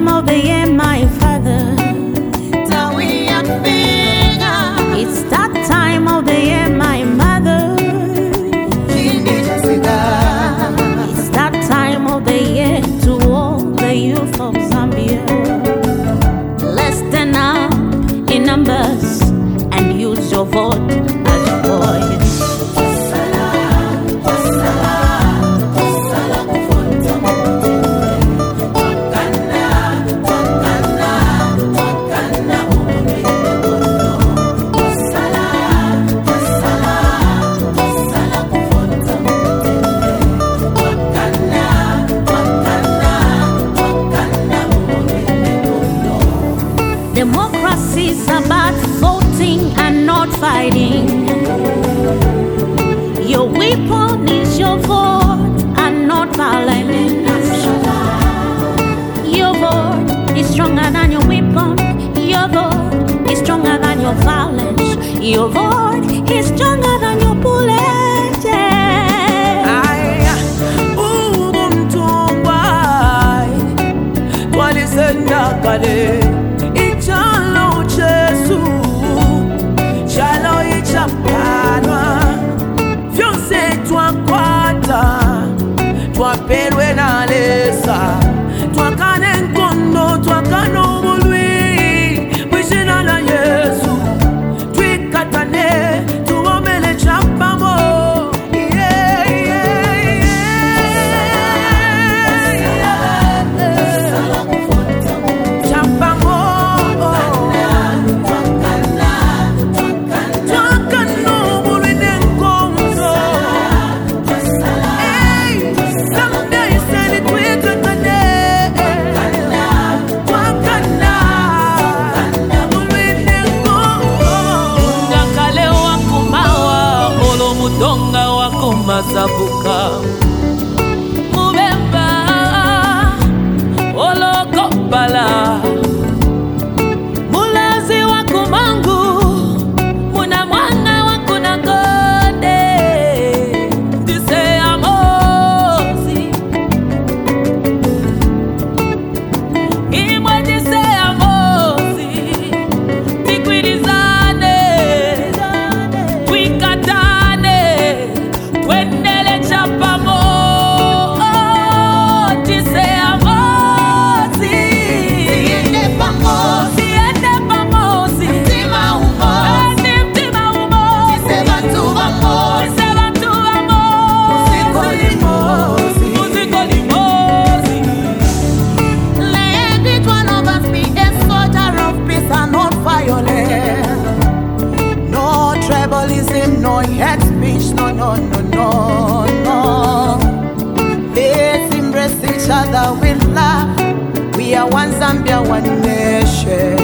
time of the year, my Father. It's that time of the year, my Mother. It's that time of the year to all the youth of Zambia. Let's stand up in numbers and use your vote as your voice. Democracy is about voting and not fighting. Your weapon is your vote and not violence. Your vote is stronger than your weapon. Your vote is stronger than your violence. Your vote is stronger than your bullet. Ichalo Jesu, chalo ichapanwa, vyonse twakwata, twaperwe na lesa, twakane nkondo, twakano mulwi, mwishina na Yesu, twikatane, tuomele chapamo. Masabuka Mubemba Olokopala Mulazi wakumangu Muna mwanga wakuna kode Dise amosi Imwe dise amosi Tikwilizane Twikatane Wendele chapamo, tise amosi. Siende pamosi, tima umosi, tise bantu amosi, musiko limosi. Let each one of us be a soldier of peace and not violence. No tribalism, no hate speech, no. Let's embrace each other with love. We are one Zambia, one nation.